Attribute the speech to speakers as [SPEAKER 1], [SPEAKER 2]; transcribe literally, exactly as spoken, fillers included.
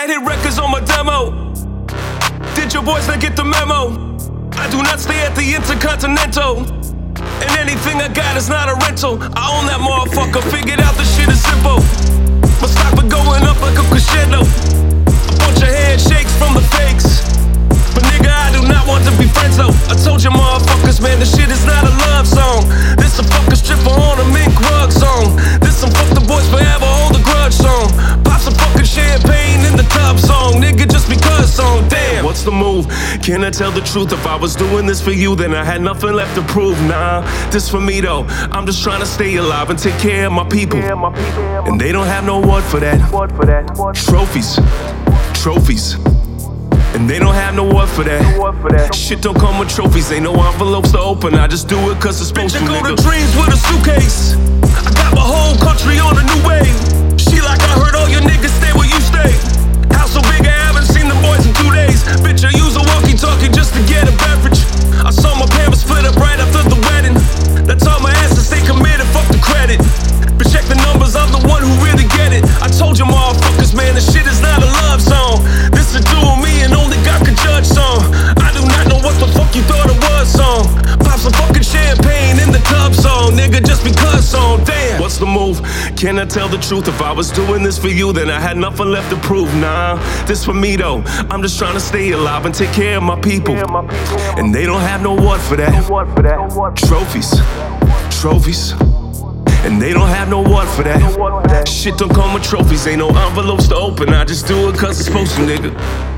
[SPEAKER 1] had hit records on my demo. Did your boys not get the memo? I do not stay at the Intercontinental, and anything I got is not a rental. I own that motherfucker, figured out the shit is simple. My stock been going up like a crescendo. A bunch of handshakes from the fakes, but nigga, I do not want to be friends though. I told you motherfuckers, man, this shit is not a love song. This a fucking stripper on a mink rug song. This some fuck the boys forever hold a grudge song. Pop some fucking champagne in the tub song, nigga, just because song. Damn, what's the move? Can I tell the truth? If I was doing this for you, then I had nothing left to prove. Nah, this for me though. I'm just trying to stay alive and take care of my people, and they don't have no word for that. Trophies, trophies, and they don't have no word for that. Shit don't come with trophies, ain't no envelopes to open. I just do it cause it's supposed to, nigga. Bitch, I go to dreams with a suitcase. I got my whole country on a new wave. She like, I heard all your niggas stay where you stay. House so big I haven't seen them boys in two days. Bitch, I use a walkie-talkie just to get a beverage. I saw my parents split up right after the wedding. That's all my ass to stay committed, fuck the credit. But check the numbers, I'm the one who really get it. I told you motherfuckers, man, this shit is not a love song. This is do with me and only God can judge song. I do not know what the fuck you thought it was song. Pop some fucking champagne in the tub song, nigga, just because song. Damn, what's the move? Can I tell the truth? If I was doing this for you, then I had nothing left to prove. Nah, this for me though. I'm just trying to stay alive and take care of my people, and they don't have no word for that. Trophies, trophies, and they don't have no word for that. Shit don't come with trophies, ain't no envelopes to open. I just do it cause it's supposed to, nigga.